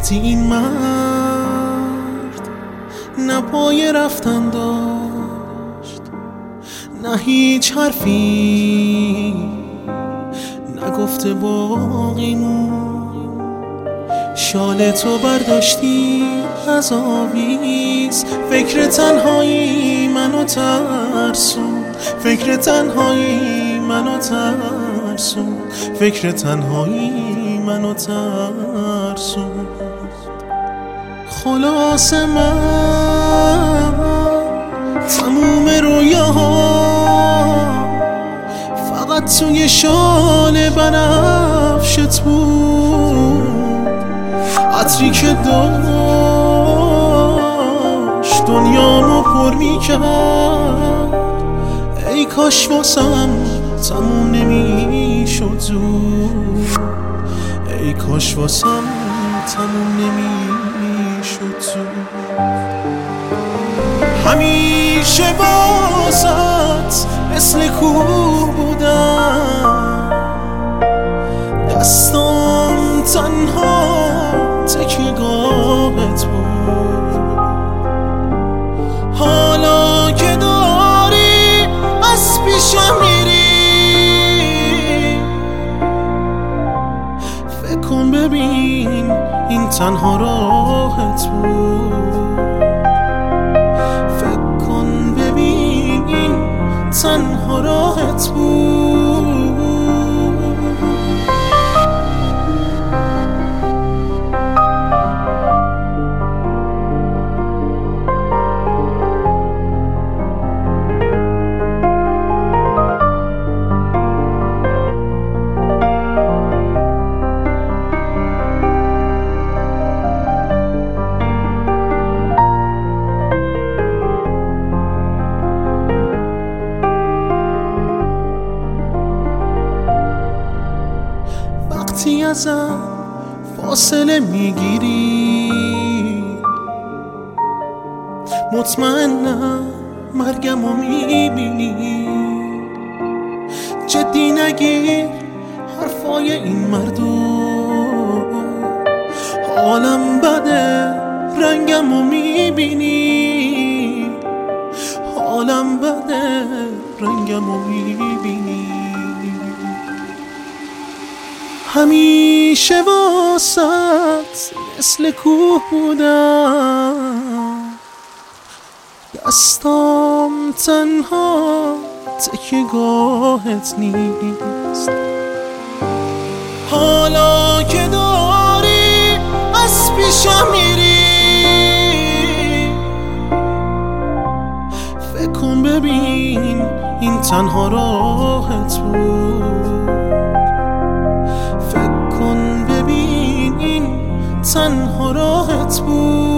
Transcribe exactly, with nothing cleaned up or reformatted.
وقتی این مرد نه پای رفتن داشت نه هیچ حرفی نگفته باقی مون، شال تو برداشتی از آویز، فکر تنهایی منو ترسون، فکر تنهایی منو ترسون، فکر تنهایی منو ترسون. خلاص من تموم رویاها فقط توی شال بنفشت بود، عطری که داشت دنیامو پر میکرد، ای کاش واسم تموم نمیشد زود، ای کاش واسم تموم نمیشد زود. همیشه واسط مثل کوه بودم، دستام تنها تکیه‌گاهت بود، حالا که داری از پیشم میری، فکر کن ببین این تنها راهت بود، فکر کن ببین این تنها راهت بود. وقتی ازم فاصله میگیری مطمئنم مرگمو میبینی، جدی نگیر حرفای این مردو، حالم بده رنگمو میبینی، حالم بده رنگمو میبینی. همیشه واسط مثل کوه بودم، دستام تنها تکیه‌گاهت نیست، حالا که داری از پیشم میری، فکر کن ببین این تنها راهت بود، فکر کن ببین این تنها راهت بود.